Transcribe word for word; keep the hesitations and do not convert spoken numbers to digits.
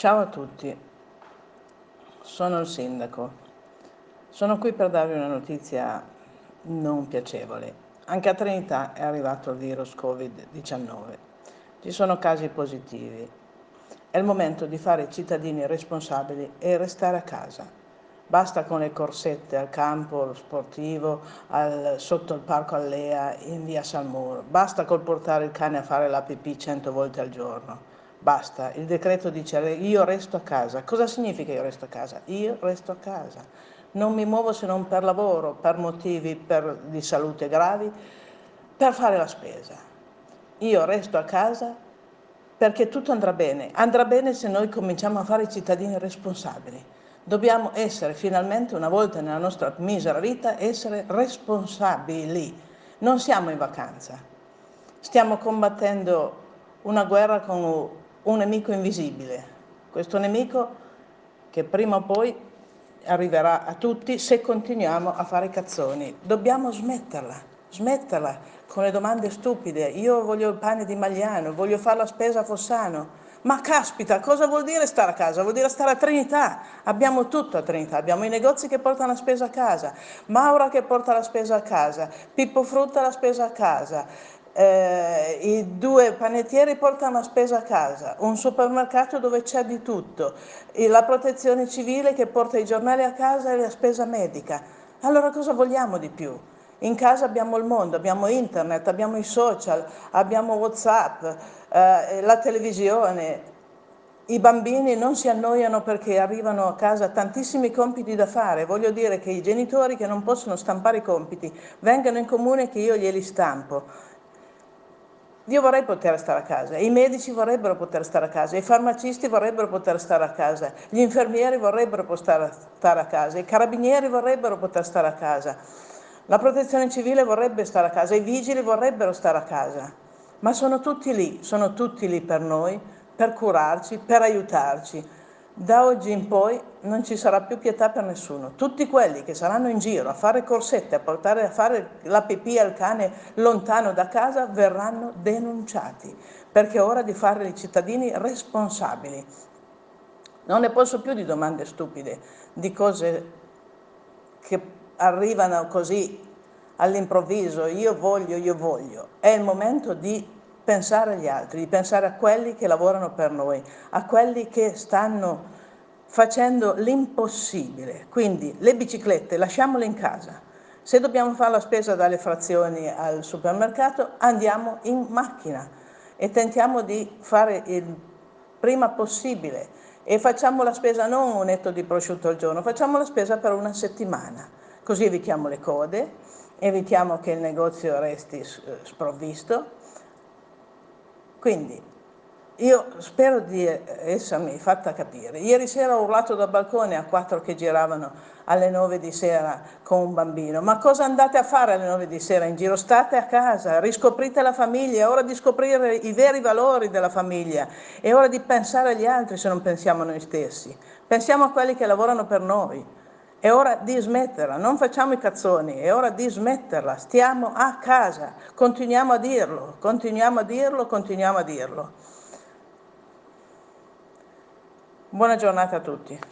Ciao a tutti, sono il sindaco. Sono qui per darvi una notizia non piacevole. Anche a Trinità è arrivato il virus Covid diciannove. Ci sono casi positivi. È il momento di fare i cittadini responsabili e restare a casa. Basta con le corsette al campo sportivo, al, sotto il parco Allea, in via Salmuro. Basta col portare il cane a fare la pipì cento volte al giorno. Basta, il decreto dice io resto a casa. Cosa significa io resto a casa? Io resto a casa. Non mi muovo se non per lavoro, per motivi per, di salute gravi, per fare la spesa. Io resto a casa perché tutto andrà bene. Andrà bene se noi cominciamo a fare i cittadini responsabili. Dobbiamo essere finalmente, una volta nella nostra misera vita, essere responsabili. Non siamo in vacanza. Stiamo combattendo una guerra con un nemico invisibile. Questo nemico che prima o poi arriverà a tutti se continuiamo a fare cazzoni. Dobbiamo smetterla, smetterla con le domande stupide. Io voglio il pane di Magliano, voglio fare la spesa a Fossano. Ma caspita, cosa vuol dire stare a casa? Vuol dire stare a Trinità. Abbiamo tutto a Trinità, abbiamo i negozi che portano la spesa a casa, Maura che porta la spesa a casa, Pippo Frutta la spesa a casa, eh, i due panettieri portano la spesa a casa, un supermercato dove c'è di tutto, e la protezione civile che porta i giornali a casa e la spesa medica. Allora cosa vogliamo di più? In casa abbiamo il mondo, abbiamo internet, abbiamo i social, abbiamo WhatsApp, eh, la televisione. I bambini non si annoiano perché arrivano a casa tantissimi compiti da fare. Voglio dire che i genitori che non possono stampare i compiti vengano in comune che io glieli stampo. Io vorrei poter stare a casa, i medici vorrebbero poter stare a casa, i farmacisti vorrebbero poter stare a casa, gli infermieri vorrebbero poter stare a casa, i carabinieri vorrebbero poter stare a casa, la protezione civile vorrebbe stare a casa, i vigili vorrebbero stare a casa, ma sono tutti lì, sono tutti lì per noi, per curarci, per aiutarci. Da oggi in poi non ci sarà più pietà per nessuno. Tutti quelli che saranno in giro a fare corsette, a portare a fare la pipì al cane lontano da casa, verranno denunciati, perché è ora di fare i cittadini responsabili. Non ne posso più di domande stupide, di cose che arrivano così all'improvviso, io voglio, io voglio. È il momento di pensare agli altri, di pensare a quelli che lavorano per noi, a quelli che stanno facendo l'impossibile. Quindi le biciclette lasciamole in casa. Se dobbiamo fare la spesa dalle frazioni al supermercato, andiamo in macchina e tentiamo di fare il prima possibile e facciamo la spesa non un etto di prosciutto al giorno, facciamo la spesa per una settimana, così evitiamo le code, evitiamo che il negozio resti sprovvisto. Quindi io spero di essermi fatta capire. Ieri sera ho urlato dal balcone a quattro che giravano alle nove di sera con un bambino. Ma cosa andate a fare alle nove di sera in giro? State a casa, riscoprite la famiglia, è ora di scoprire i veri valori della famiglia, è ora di pensare agli altri se non pensiamo a noi stessi. Pensiamo a quelli che lavorano per noi. È ora di smetterla, non facciamo i cazzoni, è ora di smetterla, stiamo a casa, continuiamo a dirlo, continuiamo a dirlo, continuiamo a dirlo. Buona giornata a tutti.